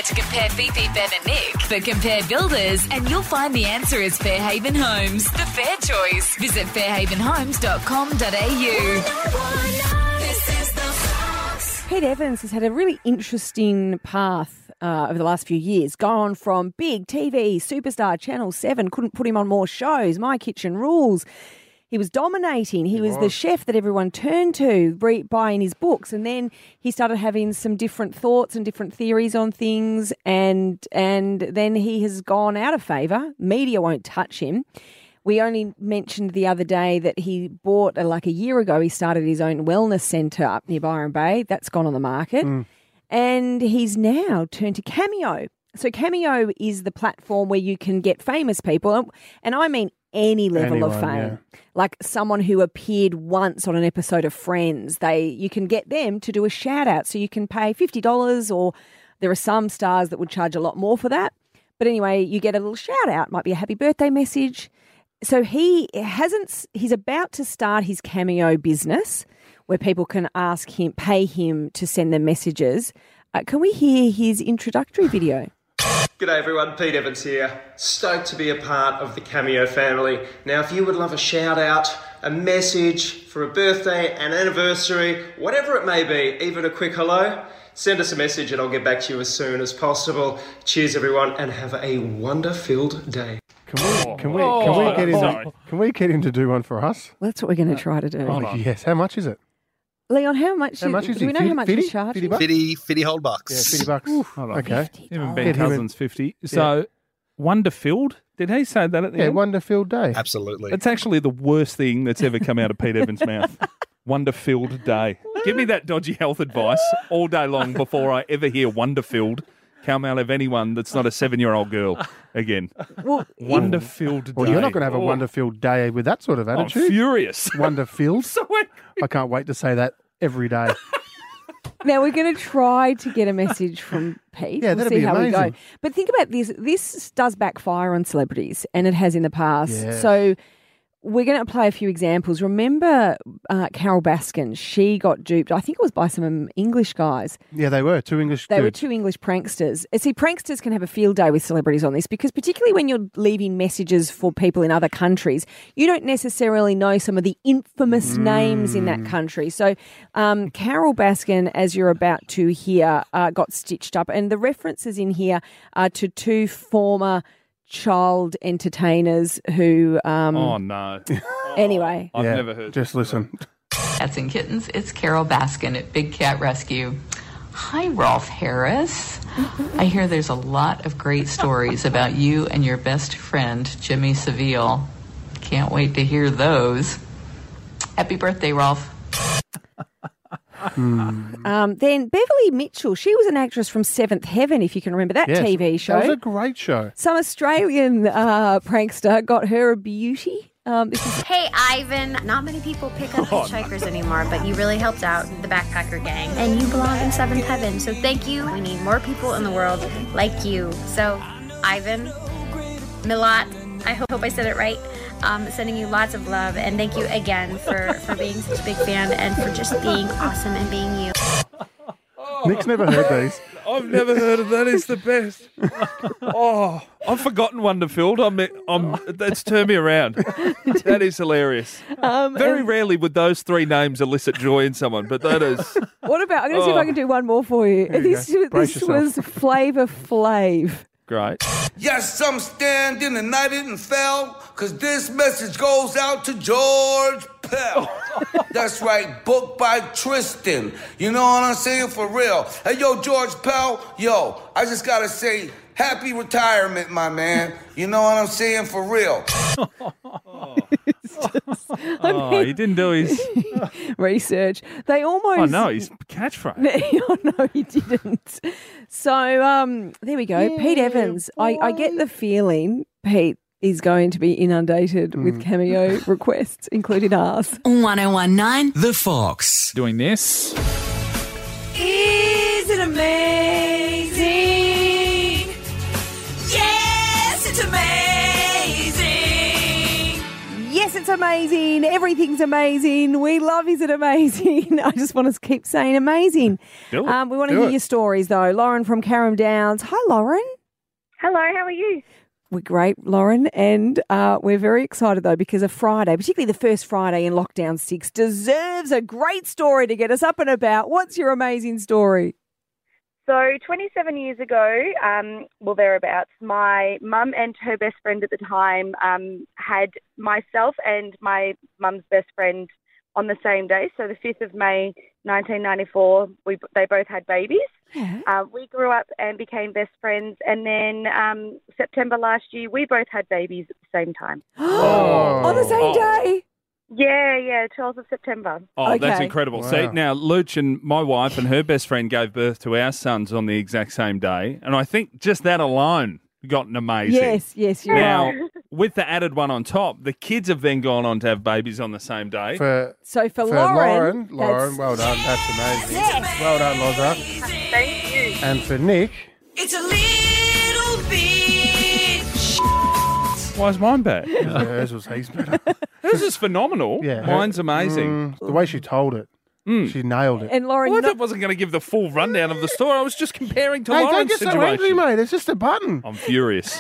to compare Fifi, Ben and Nick, but compare builders and you'll find the answer is Fairhaven Homes. The fair choice. Visit fairhavenhomes.com.au. This is the Fox. Pete Evans has had a really interesting path over the last few years. Gone from big TV, superstar, Channel 7, couldn't put him on more shows, My Kitchen Rules. He was dominating. He was the chef that everyone turned to, buying his books. And then he started having some different thoughts and different theories on things. And then he has gone out of favour. Media won't touch him. We only mentioned the other day that he bought, a year ago, he started his own wellness centre up near Byron Bay. That's gone on the market. And he's now turned to Cameo. So Cameo is the platform where you can get famous people. And I mean any level of fame. Yeah. Like someone who appeared once on an episode of Friends. You can get them to do a shout out. So you can pay $50, or there are some stars that would charge a lot more for that. But anyway, you get a little shout out. Might be a happy birthday message. So he's about to start his Cameo business where people can pay him to send them messages. Can we hear his introductory video? G'day everyone, Pete Evans here. Stoked to be a part of the Cameo family. Now, if you would love a shout out, a message for a birthday, an anniversary, whatever it may be, even a quick hello, send us a message and I'll get back to you as soon as possible. Cheers everyone and have a wonder-filled day. Can we get him to do one for us? Well, that's what we're going to try to do. Yes. How much is it? Leon, how much is he? Do we know how much he's charging? $50 whole bucks. Yeah, $50. Okay. Even Ben Cousins, 50. So, wonder-filled? Did he say that at the end? Yeah, wonder-filled day. Absolutely. It's actually the worst thing that's ever come out of Pete Evans' mouth. Wonder-filled day. Give me that dodgy health advice all day long before I ever hear wonder-filled come out of anyone that's not a 7-year-old girl again. Wonder-filled day. Well, you're not going to have a wonder-filled day with that sort of attitude. I'm furious. Wonder-filled. I can't wait to say that every day. Now, we're going to try to get a message from Pete. Yeah, we'll see how we go. But think about this. This does backfire on celebrities, and it has in the past. Yes. So we're going to play a few examples. Remember Carol Baskin? She got duped. I think it was by some English guys. Yeah, they were two English They were two English pranksters. See, pranksters can have a field day with celebrities on this because particularly when you're leaving messages for people in other countries, you don't necessarily know some of the infamous names in that country. So Carol Baskin, as you're about to hear, got stitched up. And the references in here are to two former child entertainers who... oh, no. Anyway. I've never heard. Just listen. Cats and kittens, it's Carol Baskin at Big Cat Rescue. Hi, Rolf Harris. I hear there's a lot of great stories about you and your best friend, Jimmy Seville. Can't wait to hear those. Happy birthday, Rolf. Then Beverly Mitchell, she was an actress from Seventh Heaven, if you can remember that TV show. That was a great show. Some Australian prankster got her a beauty. Hey, Ivan. Not many people pick up hitchhikers anymore, but you really helped out the backpacker gang. And you belong in Seventh Heaven, so thank you. We need more people in the world like you. So, Ivan, Milat, I hope I said it right. Sending you lots of love, and thank you again for being such a big fan and for just being awesome and being you. Nick's never heard these. I've never heard of that. It's the best. I've forgotten Wonderfilled. That's turned me around. That is hilarious. Very rarely would those three names elicit joy in someone, but that is... What about... I'm going to see if I can do one more for you. This was Flavor Flav. Great. Yes, I'm standing and I didn't fail, because this message goes out to George Pell. That's right, book by Tristan. You know what I'm saying? For real. Hey, yo, George Pell, I just got to say, happy retirement, my man. You know what I'm saying? For real. He didn't do his research. They almost... Oh, no, his catchphrase. No, he didn't. So, there we go. Yeah, Pete Evans. I get the feeling Pete is going to be inundated with Cameo requests, including ours. 1019 The Fox. Doing this. Is it amazing? Yes, it's amazing. Yes, it's amazing? Everything's amazing. We love Is It Amazing? I just want to keep saying amazing. Do it. We want to hear your stories, though. Lauren from Carrum Downs. Hi, Lauren. Hello, how are you? We're great, Lauren, and we're very excited, though, because a Friday, particularly the first Friday in Lockdown 6, deserves a great story to get us up and about. What's your amazing story? So 27 years ago, thereabouts, my mum and her best friend at the time had myself and my mum's best friend on the same day. So the 5th of May, 1994, they both had babies. Yeah. We grew up and became best friends. And then September last year, we both had babies at the same time. On the same day? Yeah, 12th of September. Oh, Okay. that's incredible. Wow. See, now, Luch and my wife and her best friend gave birth to our sons on the exact same day. And I think just that alone got an amazing. Yes, you're Now, right. with the added one on top, the kids have then gone on to have babies on the same day. So for Lauren, that's- well done. That's amazing. Well done, Loza. Thank you. And for Nick, It's a little bit. Why is mine bad? hers was heaps better. Hers is phenomenal. Yeah, Mine's amazing. The way she told it, she nailed it. And Lauren, Well, you're I wasn't going to give the full rundown of the story. I was just comparing to Hey, don't Lauren's get so situation. angry, mate. It's just a button. I'm furious.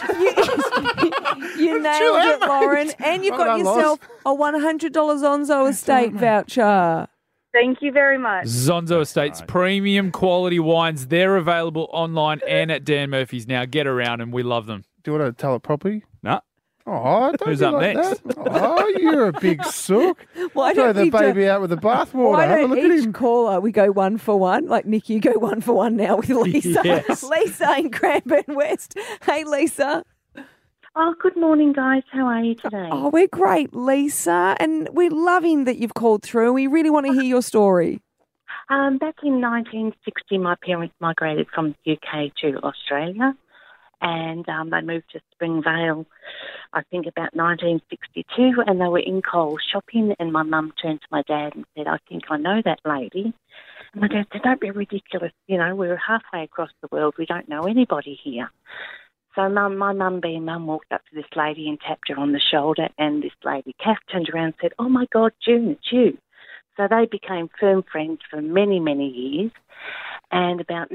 you nailed it, mate. Lauren, and you've Well got done, yourself a $100 Onzo Estate voucher. Thank you very much. Zonzo Estates premium quality wines. They're available online and at Dan Murphy's now. Get around and we love them. Do you want to tell it properly? No. Oh, don't Who's be up like next? that. Oh, you're a big sook. Why Throw don't the we do- baby out with the bathwater. Why Have a don't look at each him. caller we go one for one? Like Nick, you go one for one now with Lisa. Yes. Lisa in Cranbourne West. Hey, Lisa. Oh, good morning, guys. How are you today? Oh, we're great, Lisa, and we're loving that you've called through. We really want to hear your story. Back in 1960, my parents migrated from the UK to Australia, and they moved to Springvale, I think about 1962, and they were in Coles shopping, and my mum turned to my dad and said, I think I know that lady. And my dad said, don't be ridiculous. You know, we're halfway across the world. We don't know anybody here. So my mum being mum walked up to this lady and tapped her on the shoulder, and this lady, Kath, turned around and said, oh, my God, June, it's you. So they became firm friends for many, many years. And about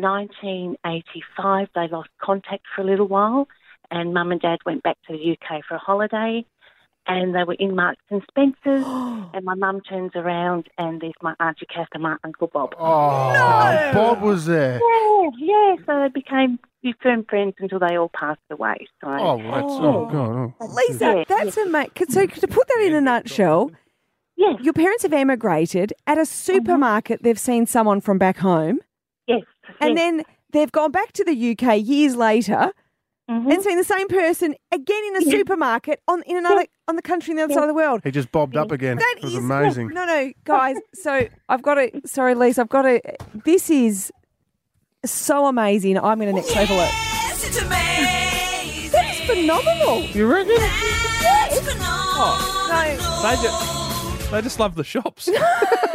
1985, they lost contact for a little while, and Mum and Dad went back to the UK for a holiday, and they were in Marks and Spencer's, and my mum turns around, and there's my Auntie Kath and my Uncle Bob. Oh, Bob was there. Yeah, so they became firm friends until they all passed away. So, Oh, well, that's, oh, God. Oh. Lisa, Yeah, that's amazing. So to put that in a nutshell, yes, your parents have emigrated. At a supermarket, they've seen someone from back home, yes. and yes. then they've gone back to the UK years later and seen the same person again in a supermarket on the country on the other side of the world. He just bobbed up again. That It was is amazing. No, guys. So I've got to. Sorry, Lisa. I've got to. This is so amazing. I'm going to next level it. Yes, it's amazing. That's phenomenal. You reckon? It's phenomenal. They just love the shops. Who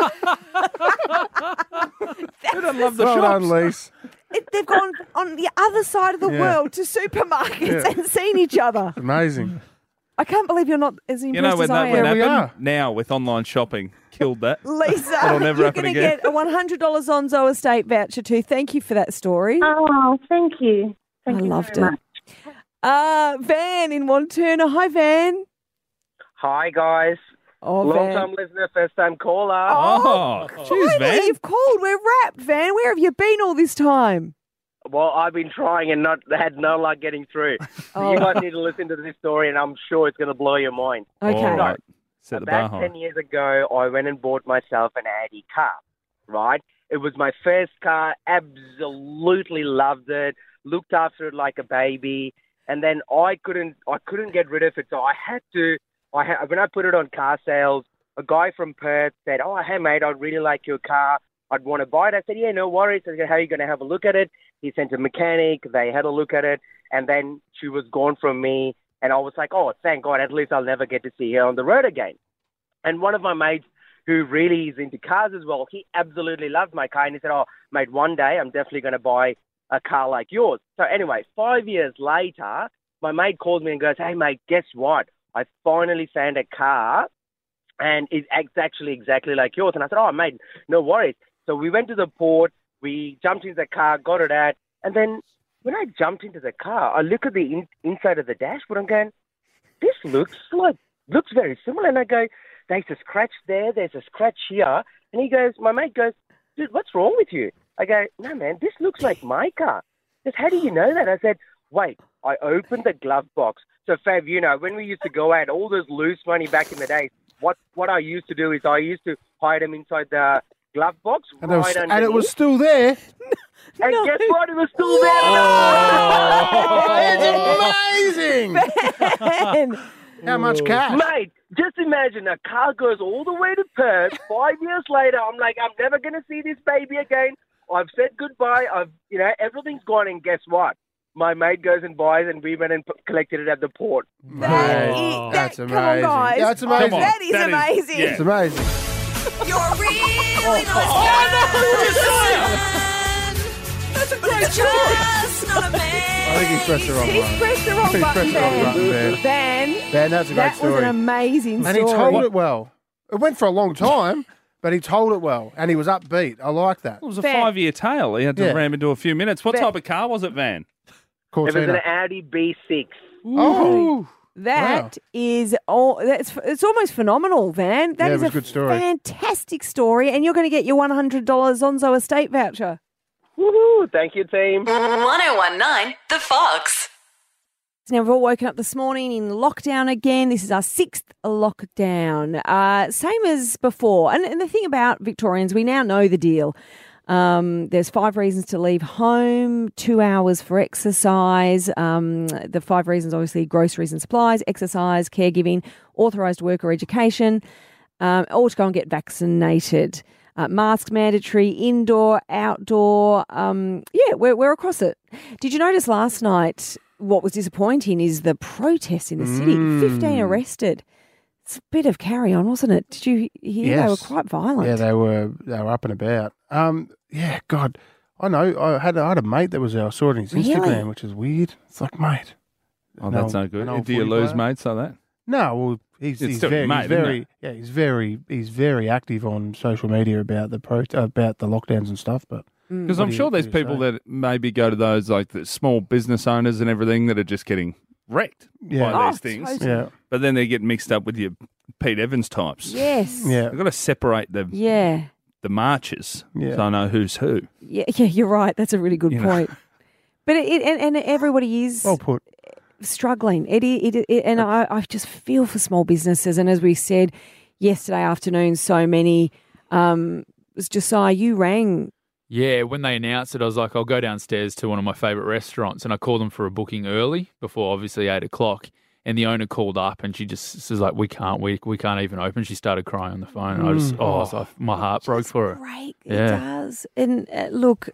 doesn't love the Well shops? done, Lise. They've gone on the other side of the Yeah. world to supermarkets Yeah. and seen each other. Amazing. I can't believe you're not as impressed You know when as I that would am. we happen? are. Now with online shopping, killed that. Lisa, That'll never you're happen going to again. get a $100 Onzo Estate voucher too. Thank you for that story. Oh, thank you. Thank I you loved very it. much. Van in Wanturna. Hi, Van. Hi, guys. Oh, Long Van. time listener, first time caller. Oh, jeez, Finally, Van. you've called. We're wrapped, Van. Where have you been all this time? Well, I've been trying and had no luck getting through. Oh. You guys need to listen to this story, and I'm sure it's going to blow your mind. Okay. All right. Set the bar About high. 10 years ago, I went and bought myself an Audi car, right? It was my first car, absolutely loved it, looked after it like a baby, and then I couldn't get rid of it, so I had to, when I put it on car sales, a guy from Perth said, oh, hey, mate, I'd really like your car. I'd want to buy it. I said, yeah, no worries. I said, how are you going to have a look at it? He sent a mechanic. They had a look at it, and then she was gone from me, and I was like, oh, thank God, at least I'll never get to see her on the road again. And one of my mates who really is into cars as well, he absolutely loved my car. And he said, oh, mate, one day I'm definitely going to buy a car like yours. So anyway, 5 years later, my mate calls me and goes, hey, mate, guess what? I finally found a car and it's actually exactly like yours. And I said, oh, mate, no worries. So we went to the port, we jumped into the car, got it out, and then when I jumped into the car, I look at the inside of the dashboard, I'm going, this looks very similar. And I go, there's a scratch there, there's a scratch here. And he goes, my mate goes, dude, what's wrong with you? I go, no, man, this looks like my car. He goes, how do you know that? I said, wait, I opened the glove box. So, Fav, you know, when we used to go out, all those loose money back in the day, what I used to do is I used to hide them inside the glove box. And it was still there. And guess what? It was still there. It's amazing. How much cash? Mate, just imagine a car goes all the way to Perth. 5 years later, I'm like, I'm never going to see this baby again. I've said goodbye. Everything's gone. And guess what? My mate goes and buys, and we went and collected it at the port. That's amazing. Come on, guys. That's amazing. That is amazing. It's amazing. You're really nice. That's a great story. I think he's pressed the wrong He's pressed the wrong button, Ben, that's a great story. That was an amazing story. And he told it well. It went for a long time, but he told it well, and he was upbeat. I like that. It was a 5-year tale. He had to ram into a few minutes. What Van. type of car was it, Van? It was an Audi B6. Oh. That is it's almost phenomenal, Van. That is it was a good story. Fantastic story, and you're going to get your $100 Zonzo estate voucher. Woohoo! Thank you, team. 1019 The Fox. Now, we've all woken up this morning in lockdown again. This is our 6th lockdown. Same as before. And the thing about Victorians, we now know the deal. There's 5 reasons to leave home, 2 hours for exercise. The 5 reasons, obviously, groceries and supplies, exercise, caregiving, authorised work or education, or to go and get vaccinated. Mask mandatory, indoor, outdoor. We're across it. Did you notice last night what was disappointing is the protests in the city? 15 arrested. It's a bit of carry on, wasn't it? Did you hear? Yes. They were quite violent. Yeah, they were up and about. God, I know. I had a mate that was there. I saw it on his Instagram, which is weird. It's like, mate. Oh, that's no good. Do you lose mates like that? No, well, he's very active on social media about the lockdowns and stuff. But because I'm sure there's people that maybe go to those like the small business owners and everything that are just getting wrecked by these things. Totally. Yeah. But then they get mixed up with your Pete Evans types. Yes. Yeah. I've got to separate the marches so I know who's who. Yeah, you're right. That's a really good point. But and everybody is well put. Struggling. And I just feel for small businesses. And as we said yesterday afternoon, so many. Was Josiah, you rang. Yeah, when they announced it, I was like, I'll go downstairs to one of my favourite restaurants, and I called them for a booking early before obviously 8 o'clock. And the owner called up, and she just was like, "We can't even open." She started crying on the phone, and I just, my heart broke for her. Great, it does. And look,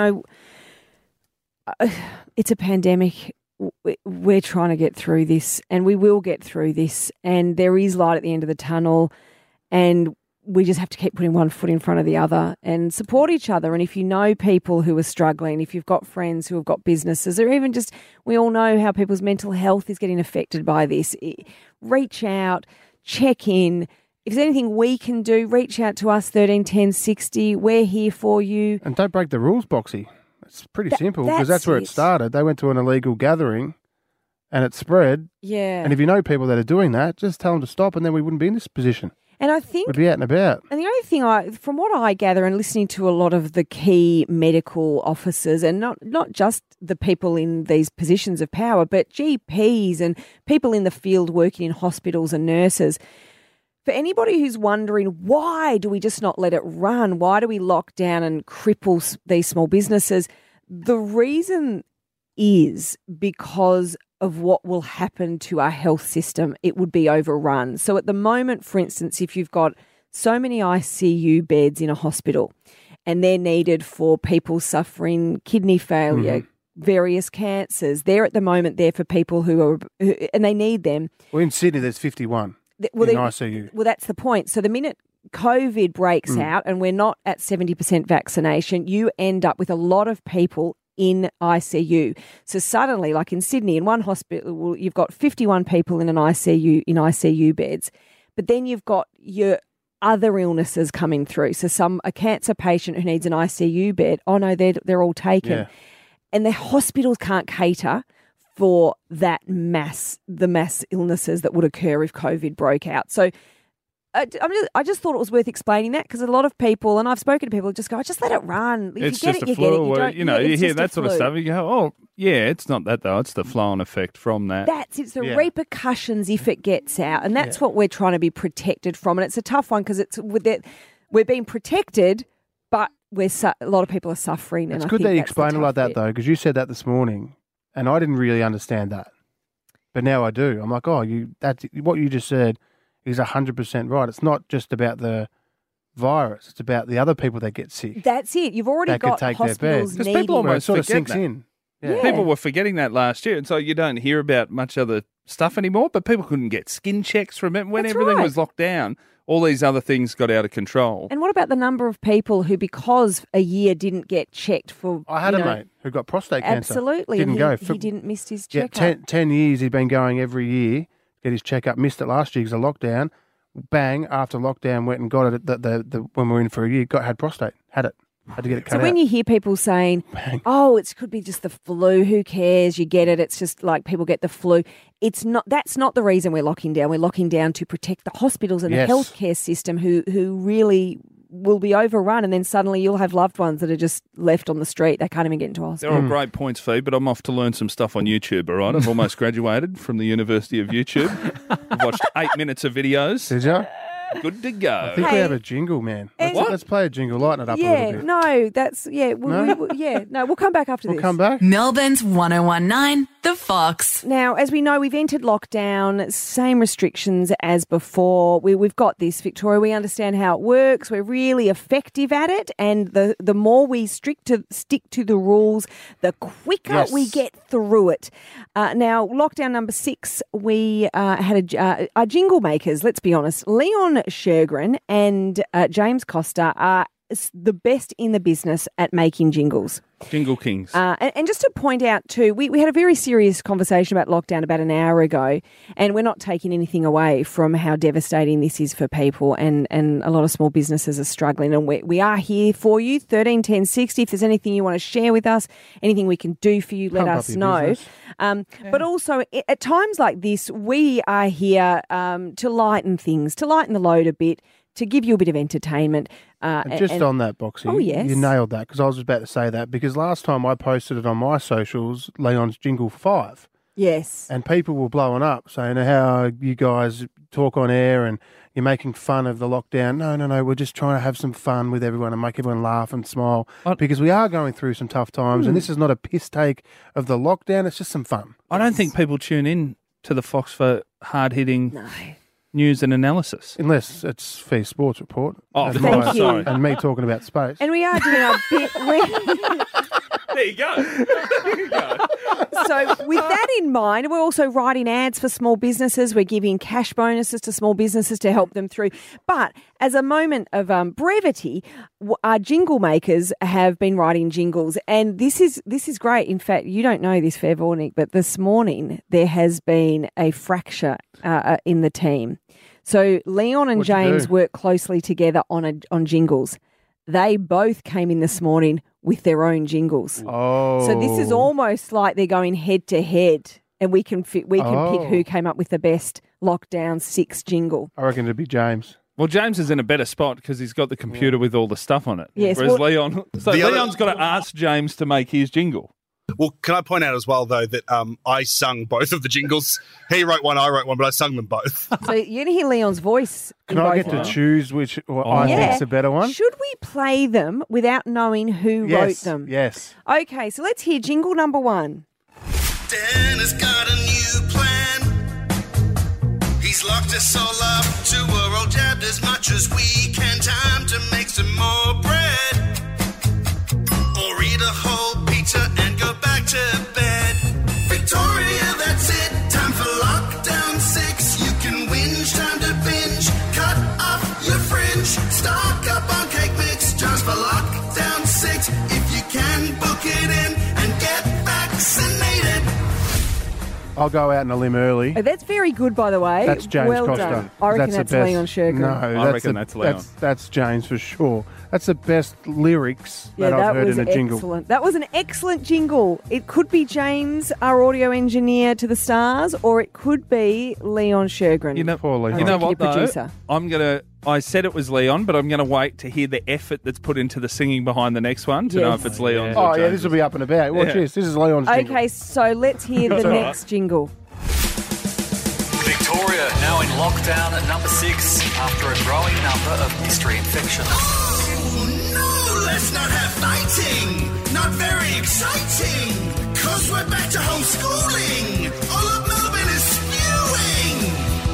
it's a pandemic. We're trying to get through this, and we will get through this. And there is light at the end of the tunnel, and we just have to keep putting one foot in front of the other and support each other. And if you know people who are struggling, if you've got friends who have got businesses, or even just, we all know how people's mental health is getting affected by this, reach out, check in. If there's anything we can do, reach out to us, 13 10 60. We're here for you. And don't break the rules, Boxy. It's pretty simple, because that's where it started. They went to an illegal gathering and it spread. Yeah. And if you know people that are doing that, just tell them to stop, and then we wouldn't be in this position. And I think we'd be out and about. And the only thing from what I gather and listening to a lot of the key medical officers, and not just the people in these positions of power, but GPs and people in the field working in hospitals and nurses, for anybody who's wondering, why do we just not let it run? Why do we lock down and cripple these small businesses? The reason is because of what will happen to our health system. It would be overrun. So at the moment, for instance, if you've got so many ICU beds in a hospital and they're needed for people suffering kidney failure, various cancers, they're at the moment there for people who and they need them. Well, in Sydney, there's 51 in ICU. Well, that's the point. So the minute COVID breaks out and we're not at 70% vaccination, you end up with a lot of people in ICU. So suddenly, like in Sydney, in one hospital, you've got 51 people in an ICU beds, but then you've got your other illnesses coming through. So a cancer patient who needs an ICU bed, oh no, they're all taken. Yeah. And the hospitals can't cater for the mass illnesses that would occur if COVID broke out. So I just thought it was worth explaining that, because a lot of people, and I've spoken to people, just go, just let it run. If It's you get just it, a you flu. get it. You Or, don't, you know, yeah, you it's hear just that a sort of flu. stuff. You go, oh, yeah, it's not that though. It's the flow-on effect from that. It's the repercussions if it gets out, and that's what we're trying to be protected from. And it's a tough one because we're being protected, but a lot of people are suffering. It's and good I think that you that's the explain it tough like that, bit. though, because you said that this morning, and I didn't really understand that. But now I do. I'm like, that's what you just said is 100% right. It's not just about the virus; it's about the other people that get sick. That's it. You've already that got could take their hospitals bed. needing. people almost sort of forget sinks that. in. Yeah. People were forgetting that last year, and so you don't hear about much other stuff anymore. But people couldn't get skin checks. Remember when That's everything right. was locked down? All these other things got out of control. And what about the number of people who, because a year, didn't get checked for? I had a mate who got prostate cancer. Absolutely, Didn't and go. he didn't miss his Yeah, checkup. 10 years he'd been going every year to get his checkup. Missed it last year because of lockdown. Bang, after lockdown, went and got it when we were in for a year. Had prostate. Had it. Had to get it cut So when out. you hear people saying, "Oh, it could be just the flu," who cares? You get it. It's just like people get the flu. It's not. That's not the reason we're locking down. We're locking down to protect the hospitals and Yes. the healthcare system, who really will be overrun, and then suddenly you'll have loved ones that are just left on the street. They can't even get into They're hospital. all great points, Fee, but I'm off to learn some stuff on YouTube, all right? I've almost graduated from the University of YouTube. I've watched 8 minutes of videos. Did you? Good to go. I think we have a jingle, man. Let's play a jingle, lighten it up a Yeah, little bit. no, that's we'll come back after We'll this. come back. Melbourne's 1019, The Fox. Now, as we know, we've entered lockdown, same restrictions as before. We've got this, Victoria. We understand how it works. We're really effective at it. And the more we stick to the rules, the quicker we get through it. Now, lockdown number 6, we had our jingle makers, let's be honest. Leon Shergren and James Costa are the best in the business at making jingles. Jingle Kings. And just to point out too, we had a very serious conversation about lockdown about an hour ago, and we're not taking anything away from how devastating this is for people, and a lot of small businesses are struggling, and we are here for you, 13 10 60. If there's anything you want to share with us, anything we can do for you, let Pump up us your know. business. But also at times like this, we are here to lighten things, to lighten the load a bit, to give you a bit of entertainment. And just on that, Boxy, Oh, yes. you nailed that, because I was about to say that, because last time I posted it on my socials, Leon's Jingle 5, Yes. and people were blowing up saying how you guys talk on air and you're making fun of the lockdown. No, we're just trying to have some fun with everyone and make everyone laugh and smile, because we are going through some tough times, and this is not a piss take of the lockdown, it's just some fun. I don't think people tune in to the Fox for hard-hitting news and analysis. Unless it's Fee Sports Report. Oh, and thank you. And me talking about space. And we are doing our bit. There you go. There you go. So with that in mind, we're also writing ads for small businesses. We're giving cash bonuses to small businesses to help them through. But as a moment of brevity, our jingle makers have been writing jingles, and this is great. In fact, you don't know this, Fev or Nick, but this morning there has been a fracture in the team. So Leon and What'd you James do? work closely together on jingles. They both came in this morning with their own jingles. Oh. So this is almost like they're going head to head, and we can pick who came up with the best lockdown 6 jingle. I reckon it'd be James. Well, James is in a better spot because he's got the computer with all the stuff on it. Yes, Whereas well- Leon... So The other- Leon's got to ask James to make his jingle. Well, can I point out as well, though, that I sung both of the jingles. He wrote one, I wrote one, but I sung them both. So you're going to hear Leon's voice. Can in I both get of to them. choose which I think's a better one? Should we play them without knowing who wrote Yes, them? yes. Okay, so let's hear jingle number 1. Dan has got a new plan. He's locked us all up to we're all jabbed as much as we can. Time to make some more bread. Or eat a whole pizza and go back to bed. Victoria, that's it. Time for lockdown 6. You can whinge, time to binge. Cut off your fringe. Stock up on cake mix just for lockdown 6. If you can, book it in and get vaccinated. I'll go out on a limb early. Oh, that's very good, by the way. That's James well Costa. Done. I reckon that's the best. Leon Sherkin. No, I reckon that's Leon. That's James for sure. That's the best lyrics Yeah, that I've heard was in a jingle. excellent. That was an excellent jingle. It could be James, our audio engineer to the stars, or it could be Leon Shergren. You know, Poor Leon. you know Executive what, though? producer. I said it was Leon, but I'm going to wait to hear the effort that's put into the singing behind the next one to know Yes. if it's Leon's Oh, or yeah, this will be up and about. Watch Yeah. this. This is Leon's jingle. Okay, so let's hear the That's all right. next jingle. Victoria now in lockdown at number 6 after a growing number of mystery infections. No, let's not have fighting. Not very exciting. Cause we're back to homeschooling. All of Melbourne is spewing.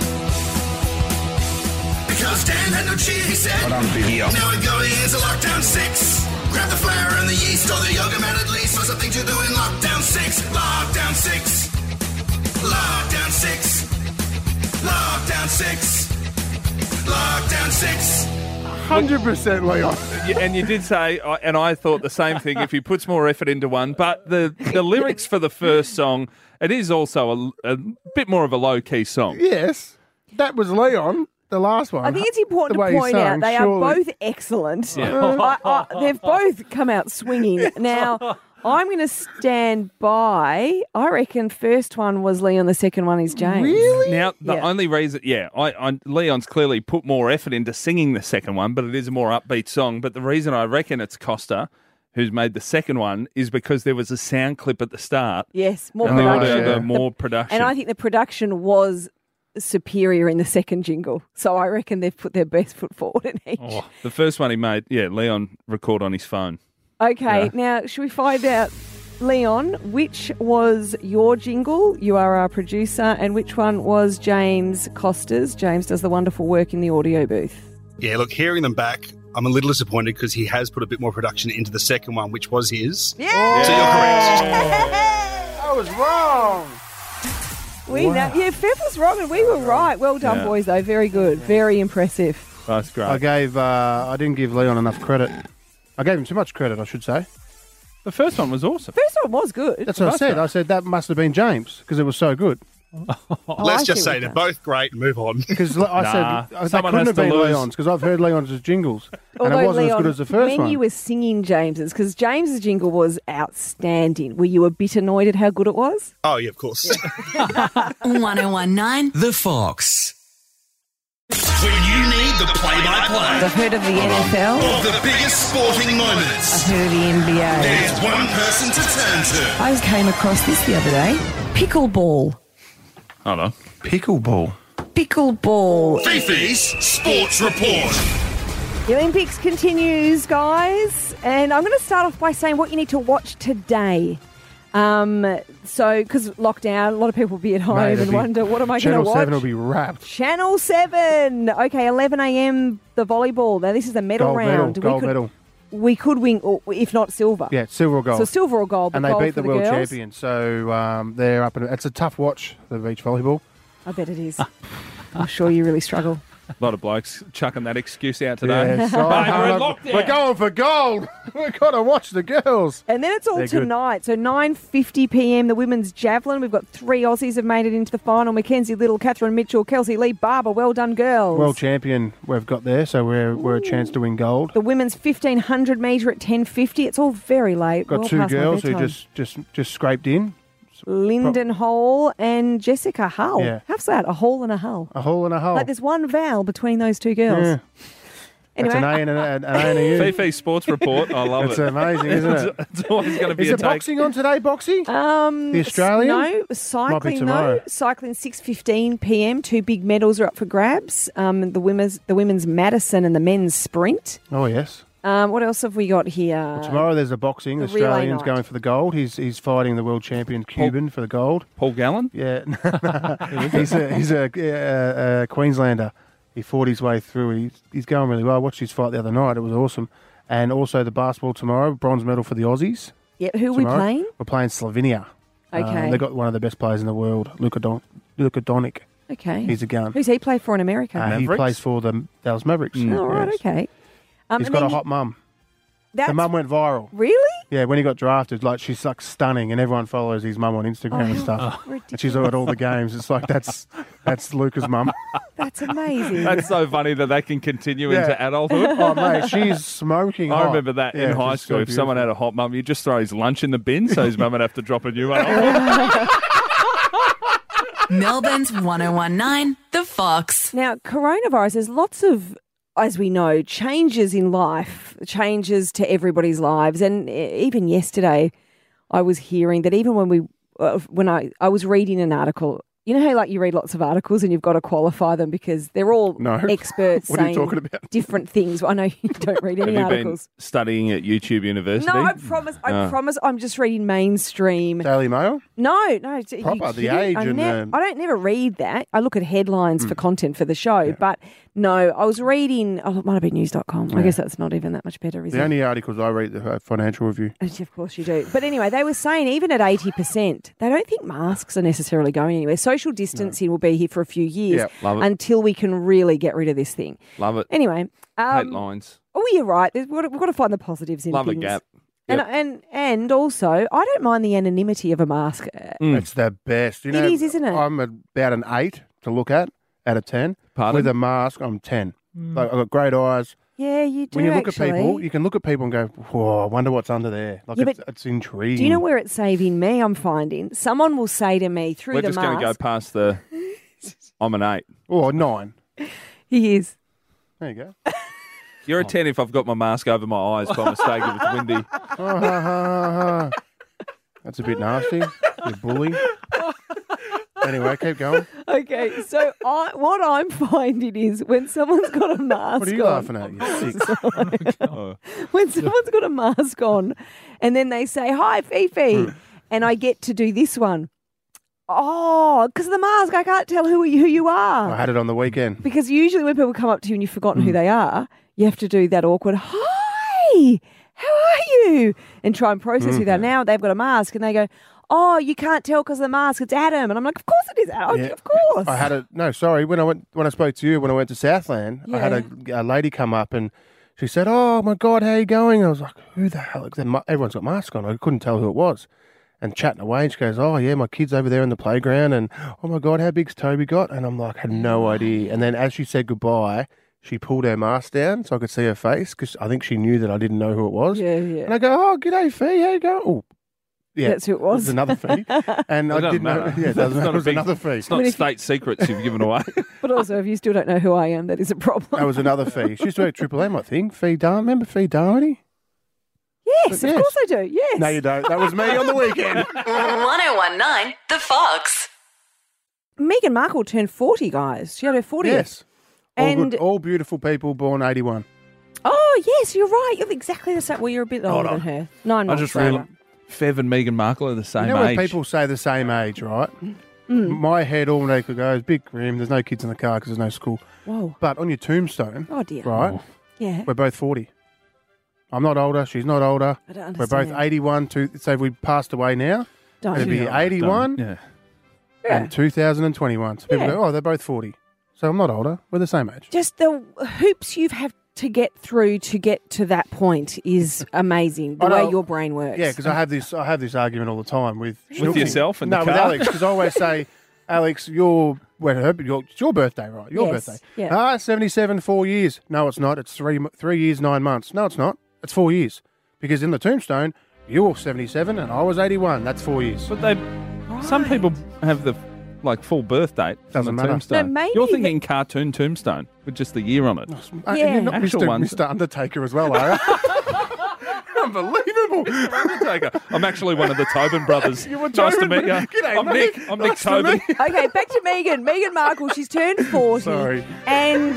Because Dan had no cheer, he said. I don't be here. Now we're going into lockdown 6. Grab the flour and the yeast or the yoga mat at least for something to do in lockdown 6. Lockdown 6. Lockdown 6. Lockdown 6. Lockdown 6. 100% Leon. And you did say, and I thought the same thing, if he puts more effort into one. But the lyrics for the first song, it is also a bit more of a low-key song. Yes, that was Leon, the last one. I think it's important The to way he point out sang, they surely. are both excellent. Yeah. They've both come out swinging. Now, I'm going to stand by. I reckon first one was Leon, the second one is James. Really? Now, the Yeah. only reason, Leon's clearly put more effort into singing the second one, but it is a more upbeat song. But the reason I reckon it's Costa, who's made the second one, is because there was a sound clip at the start. Yes, more and production. the more production. And I think the production was superior in the second jingle. So I reckon they've put their best foot forward in each. Oh, the first one he made, Leon record on his phone. Okay, Yeah. now should we find out, Leon, which was your jingle? You are our producer. And which one was James Costa's? James does the wonderful work in the audio booth. Yeah, look, hearing them back, I'm a little disappointed because he has put a bit more production into the second one, which was his. Yeah! So you're correct. I was wrong. Fev was wrong and we were right. Well done, Yeah. boys, though. Very good. Very impressive. That's great. I didn't give Leon enough credit. I gave him too much credit, I should say. The first one was awesome. First one was good. That's what I said. I said that must have been James because it was so good. Let's just say they're both great and move on. Because I said that someone couldn't has have to been lose. Leon's because I've heard Leon's jingles and Although, it wasn't Leon, as good as the first when one. you were singing James's, because James's jingle was outstanding, were you a bit annoyed at how good it was? Oh, yeah, of course. 1019 The Fox. When you need the play-by-play I've heard of the NFL. of the biggest sporting moments, I've heard of the NBA. there's one person to turn to. I came across this the other day. Pickleball. Hold on. Pickleball. Pickleball. Fifi's Sports Report. The Olympics continues, guys. And I'm going to start off by saying what you need to watch today. Because lockdown, a lot of people will be at home Mate, and wonder, what am I going to Channel watch? 7 will be wrapped. Channel 7. Okay, 11 a.m. the volleyball. Now, this is the medal Gold round. medal. Gold medal. We could win, or if not silver. Yeah, silver or gold. So silver or gold, but and they gold beat for the world girls. champions. So they're up. It's a tough watch, the beach volleyball. I bet it is. I'm sure you really struggle. A lot of blokes chucking that excuse out today. Yeah, so Mate, we're in hard. lockdown. We're going for gold. We've got to watch the girls. And then it's all They're good. tonight. So 9:50 p.m. the women's javelin. We've got 3 Aussies have made it into the final. Mackenzie Little, Catherine Mitchell, Kelsey Lee Barber. Well done, girls. World champion we've got there, so we're a chance to win gold. The women's 1500 metre at 10:50. It's all very late. Got well 2 past my girls who bedtime. just scraped in. Lyndon Hall and Jessica Hull. Yeah. How's that? A hole and a hull. A hole and a hole. Like there's one vowel between those 2 girls. Yeah. Anyway, That's an A and an U. Fifi Sports Report. I love It's it. amazing, isn't it? It's always going to be Is a the take. boxing on today, Boxy? The Australian? No, cycling tomorrow. though. Cycling 6:15 p.m. 2 big medals are up for grabs. The women's Madison and the men's sprint. Oh, yes. What else have we got here? Tomorrow there's a boxing. the The relay Australian's night. going for the gold. He's fighting the world champion Cuban for the gold. Paul Gallen? Yeah. he's a Queenslander. He fought his way through. He's going really well. I watched his fight the other night. It was awesome. And also the basketball tomorrow, bronze medal for the Aussies. Yeah, who are we tomorrow. playing? We're playing Slovenia. Okay. They've got one of the best players in the world, Luka Doncic. Okay. He's a gun. Who's he play for in America? He plays for the Dallas Mavericks. Oh, right, Yes. okay. He's and got then a hot mum. That's The mum went viral. Really? Yeah, when he got drafted, like she's like stunning, and everyone follows his mum on Instagram and stuff. And she's at all the games. It's like that's Luca's mum. That's amazing. That's so funny that can continue into adulthood. Oh, mate, she's smoking I hot. remember that Yeah, in high she's school. so If someone had a hot mum, you just throw his lunch in the bin so his mum would have to drop a new one off. Melbourne's 1019, The Fox. Now, coronavirus, there's lots of, as we know, changes in life, changes to everybody's lives. And even yesterday, I was hearing that even when I was reading an article, you know how like you read lots of articles and you've got to qualify them because they're all experts What are you saying talking about? different things. Well, I know you don't read any Have you articles. been studying at YouTube University? No, I promise. I'm just reading mainstream. Daily Mail? No. Proper, The Age I and never read that. I look at headlines for content for the show. But no, I was reading, it might have been news.com. I guess that's not even that much better, is The it? only articles I read are Financial Review. Of course you do. But anyway, they were saying even at 80%, they don't think masks are necessarily going anywhere. Social distancing will be here for a few years Yep, love it. until we can really get rid of this thing. Love it. Anyway. Hate lines. Oh, you're right. We've got to find the positives in Love things. a gap. And also, I don't mind the anonymity of a mask. It's the best. You know, It is, isn't it? I'm about an 8 to look at out of 10. Pardon? With a mask, I'm 10. Like, I've got great eyes. Yeah, you do. When you look actually. at people, you can look at people and go, whoa, I wonder what's under there. Like, Yeah, it's intriguing. Do you know where it's saving me? I'm finding someone will say to me through We're the just mask. going to go past the. I'm an 8. Oh, 9. He is. There you go. You're a 10 if I've got my mask over my eyes by mistake if it's windy. That's a bit nasty. You bully. Anyway, keep going. Okay, so what I'm finding is when someone's got a mask What are you on, laughing at? You sick. when someone's got a mask on and then they say, hi, Fifi, and I get to do this one. Oh, because of the mask, I can't tell who you are. I had it on the weekend. Because usually when people come up to you and you've forgotten who they are, you have to do that awkward, hi, how are you? And try and process who they are. Now they've got a mask and they go, oh, you can't tell because of the mask, it's Adam. And I'm like, of course it is Adam, Yeah. of course. I had a no. Sorry, when I spoke to you when I went to Southland, I had a lady come up and she said, "Oh my God, how you going?" I was like, "Who the hell?" Everyone's got masks on. I couldn't tell who it was. And chatting away, and she goes, "Oh yeah, my kid's over there in the playground." And oh my God, how big's Toby got? And I'm like, I had no idea. And then as she said goodbye, she pulled her mask down so I could see her face because I think she knew that I didn't know who it was. Yeah, yeah. And I go, "Oh, g'day, Fee. How you going?" Oh. Yeah, that's who it was. It was another fee. And It I doesn't didn't know. matter. Yeah, it doesn't It's matter. not It was a big- another fee. It's not state secrets you've given away. But also, if you still don't know who I am, that is a problem. That was another fee. She used to work Triple M, I think. Fee Dar. Remember Fee Darmody? Yes, Yes. of course I do. Yes. No, you don't. That was me on the weekend. 1019, The Fox. Meghan Markle turned 40, guys. She had her 40th. Yes. All, And good, all beautiful people born 81. oh, yes, you're right. You're exactly the same. Well, you're a bit older on. than her. 9 I months. just older. realised Fev and Meghan Markle are the same You know age. when people say the same age, right? My head all they could go is big grim. There's no kids in the car because there's no school. Whoa. But on your tombstone, Oh, dear. right, Yeah. we're both 40. I'm not older. She's not older. I don't We're both understand. 81. So if we passed away now, Don't. it'd be Yeah, 81 Yeah. and 2021. So people Yeah. go, oh, they're both 40. So I'm not older. We're the same age. Just the hoops you've had to get through to get to that point is amazing. The I way know. your brain works. Yeah, because I have this argument all the time with yourself in the no, with car? Alex, because I always say, Alex, it's your birthday, right? Your Yes, birthday. yeah. 77, 4 years. No, it's not. It's 3 years, 9 months. No, it's not. It's 4 years. Because in the tombstone, you were 77 and I was 81. That's 4 years. But some people have the full birth date. Doesn't on the matter. Tombstone. No, maybe You're thinking cartoon tombstone with just the year on it. Yeah. You're not Actual Mr. ones. Mr. Undertaker as well, are you? Unbelievable. Undertaker. I'm actually one of the Tobin brothers. You were Nice to Tobin. meet you. G'day, I'm mate. Nick. I'm Nick Nice to Tobin. meet Okay, back to Meghan. Meghan Markle, she's turned 40. Sorry. And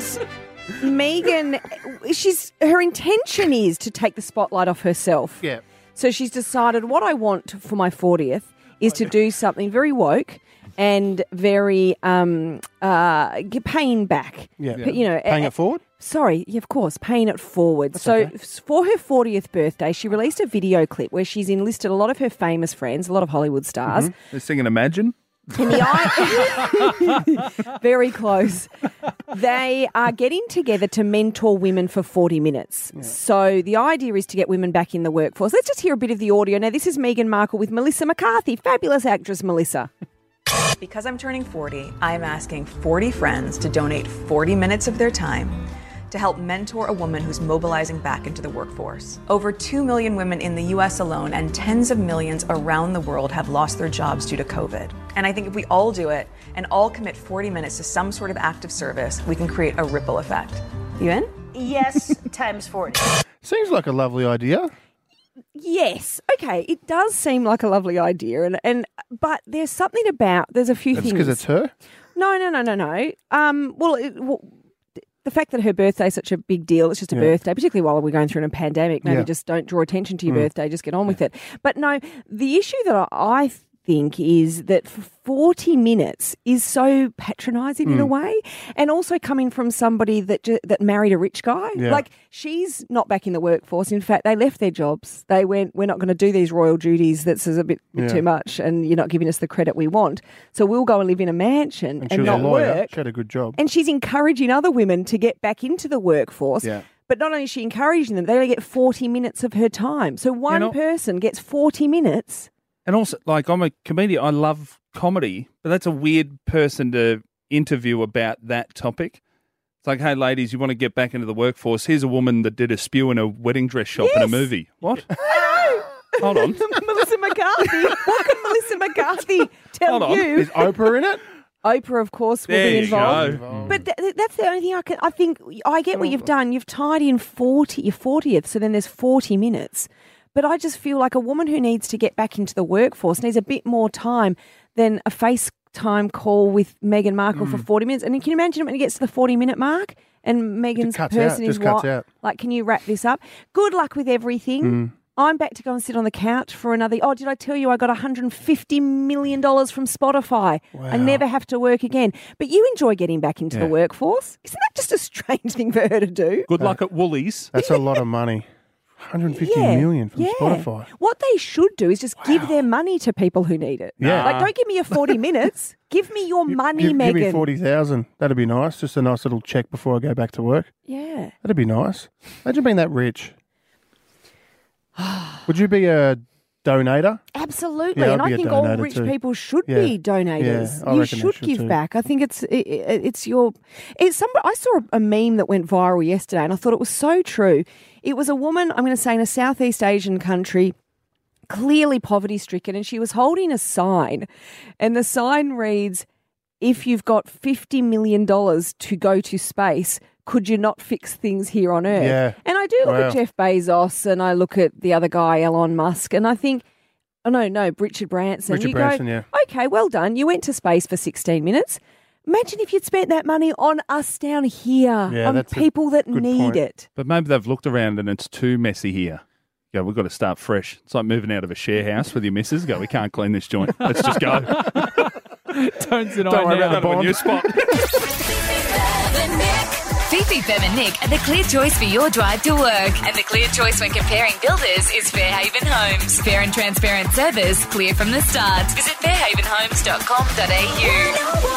Meghan, her intention is to take the spotlight off herself. Yeah. So she's decided what I want for my 40th is to do something very woke and very paying back. Yeah. You know, Paying it forward? Sorry, yeah, of course, paying it forward. So for her 40th birthday, she released a video clip where she's enlisted a lot of her famous friends, a lot of Hollywood stars. They're singing Imagine. And very close. They are getting together to mentor women for 40 minutes. Yeah. So the idea is to get women back in the workforce. Let's just hear a bit of the audio. Now, this is Meghan Markle with Melissa McCarthy. Fabulous actress, Melissa. Because I'm turning 40, I'm asking 40 friends to donate 40 minutes of their time to help mentor a woman who's mobilizing back into the workforce. Over 2 million women in the US alone and tens of millions around the world have lost their jobs due to COVID. And I think if we all do it and all commit 40 minutes to some sort of active service, we can create a ripple effect. You in? Yes, times 40. Seems like a lovely idea. Yes. Okay. It does seem like a lovely idea, but there's something about there's a few things. Because it's her? No. The fact that her birthday is such a big deal, it's just a birthday, particularly while we're going through a pandemic. Maybe just don't draw attention to your birthday, just get on with it. But no, the issue that I think is that for 40 minutes is so patronising in a way, and also coming from somebody that married a rich guy. Yeah. Like, she's not back in the workforce. In fact, they left their jobs. They went, we're not going to do these royal duties. That's a bit too much, and you're not giving us the credit we want. So we'll go and live in a mansion and not work. She had a good job. And she's encouraging other women to get back into the workforce. Yeah. But not only is she encouraging them, they only get 40 minutes of her time. So one person gets 40 minutes. And also, like, I'm a comedian. I love comedy, but that's a weird person to interview about that topic. It's like, hey, ladies, you want to get back into the workforce? Here's a woman that did a spew in a wedding dress shop in a movie. What? Hold on. Melissa McCarthy. What can Melissa McCarthy tell you? Is Oprah in it? Oprah, of course, will be involved. But that's the only thing I think. I get what you've done. You've tied in your 40th, so then there's 40 minutes. But I just feel like a woman who needs to get back into the workforce needs a bit more time than a FaceTime call with Meghan Markle for 40 minutes. And can you imagine when it gets to the 40-minute mark and Meghan's person is what? Like, can you wrap this up? Good luck with everything. I'm back to go and sit on the couch for another... Oh, did I tell you I got $150 million from Spotify? Wow. I never have to work again. But you enjoy getting back into the workforce. Isn't that just a strange thing for her to do? Good luck at Woolies. That's a lot of money. 150 million from Spotify. What they should do is just give their money to people who need it. Yeah. Like, don't give me your 40 minutes. Give me your money, Meghan. Give me 40,000. That'd be nice. Just a nice little check before I go back to work. Yeah. That'd be nice. Imagine being that rich. Would you be a donator? Absolutely. Yeah, and I think all rich people should be donators. Yeah, you should give too. back. I think it's I saw a meme that went viral yesterday and I thought it was so true. It was a woman, I'm going to say, in a Southeast Asian country, clearly poverty-stricken, and she was holding a sign, and the sign reads, if you've got $50 million to go to space, could you not fix things here on Earth? Yeah. And I do look at Jeff Bezos and I look at the other guy, Elon Musk, and I think, Richard Branson. Okay, well done. You went to space for 16 minutes. Imagine if you'd spent that money on us down here, on people that need it. But maybe they've looked around and it's too messy here. Go, we've got to start fresh. It's like moving out of a share house with your missus. Go, we can't clean this joint. Let's just go. Don't worry about the bond. New spot. Fifi, Fem and Nick are the clear choice for your drive to work. And the clear choice when comparing builders is Fairhaven Homes. Fair and transparent service, clear from the start. Visit fairhavenhomes.com.au.